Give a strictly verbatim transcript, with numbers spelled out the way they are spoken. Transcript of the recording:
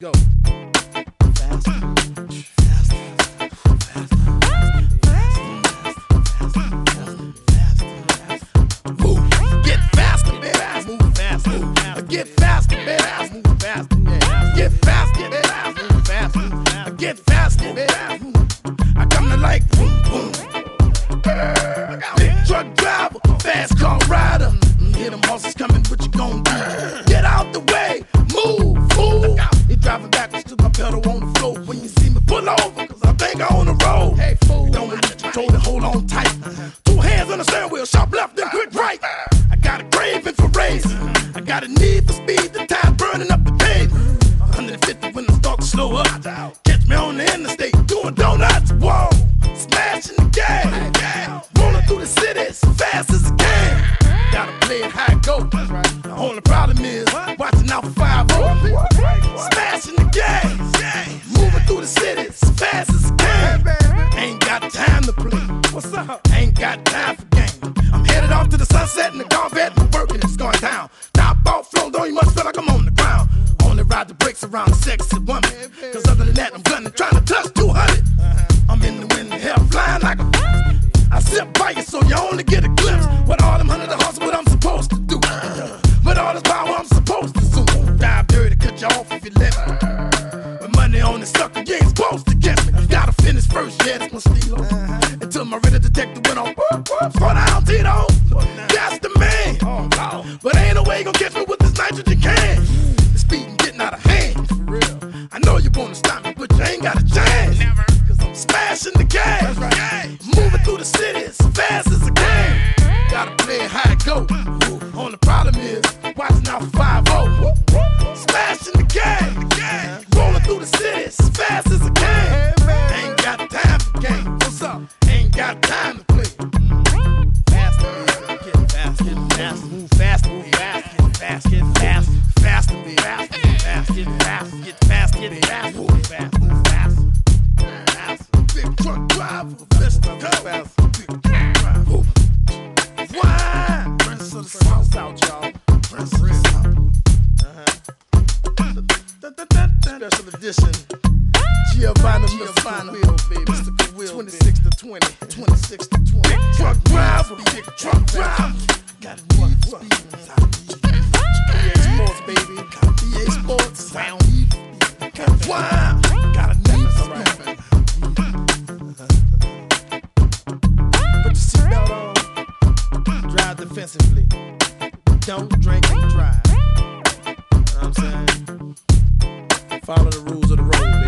Go. Faster. Faster. Faster. Move. Get faster, baby. Move faster. Get faster, baby. Move faster. Get faster, baby. Move faster. Get faster, baby. I come to like boom, boom. Big truck driver, fast car rider. Hear them horses coming, what you gon' do? Get out the way, move, fool. He driving backwards to my pedal on the floor. When you see me pull over, cause I think I on the road. Hey, fool, don't lose control and hold on tight. Two hands on the steering wheel, sharp left and quick right. I got a craving for racing. I got a need for speed, the time burning up the pavement. one fifty when I start to slow up. Catch me on the interstate, doing donuts, whoa. Smashing the gas, rolling through the city as fast as I can. Gotta play it how it goes. The only problem is watching out for five oh. Smashing the gas, moving through the city as fast as I can. Ain't got time to play. What's up? Ain't got time for games. I'm headed off to the sunset in the Corvette. My working it's going down. Now I bought flow, though you must feel like I'm on the ground. Only ride the brakes around a sexy woman. Cause other than that, I'm gunning, trying to touch two hundred. I'm in the wind, hell flying like a. I sit by you so you only get a glimpse. With all them hundred of hustle, what I'm supposed to do. With all this power, I'm supposed to zoom. Dive dirty, cut you off if you let me. With money on the sucker, you ain't supposed to get me. Gotta finish first, yeah, that's my stilo. Until my real detective went on. Throw down, Tito. That's the man. But ain't no way you gon' catch me with this nitrogen can. The speeding getting out of hand. I know you wanna stop me, but you ain't got a chance. Cause I'm smashing the gas. Moving through the city as fast as I can. Gotta play it how it go. Only problem is watching out for five oh. Smashing the gas. Rolling through the city as fast as I can. Ain't got time for games. What's up? Ain't got time to play. Faster, get faster, get faster, move faster, move faster, get fast, get fast, faster, be faster, get fast, get fast, get fast, get fast, move fast, move fast. Big truck driver, best of fast. Big truck driver. Why? Prince of the South, South, y'all. Prince of the South. Uh-huh. Special edition. Giovanna, Giovanna, Will, baby. Mystical Will, twenty-six to twenty, twenty-six to twenty. Big truck driver, big truck driver. Got a need for speed. E A Sports, baby. E A Sports. Why? Got a need for speed. Put your seatbelt on. Drive defensively. Don't drink and drive. You know what I'm saying? Follow the rules of the road.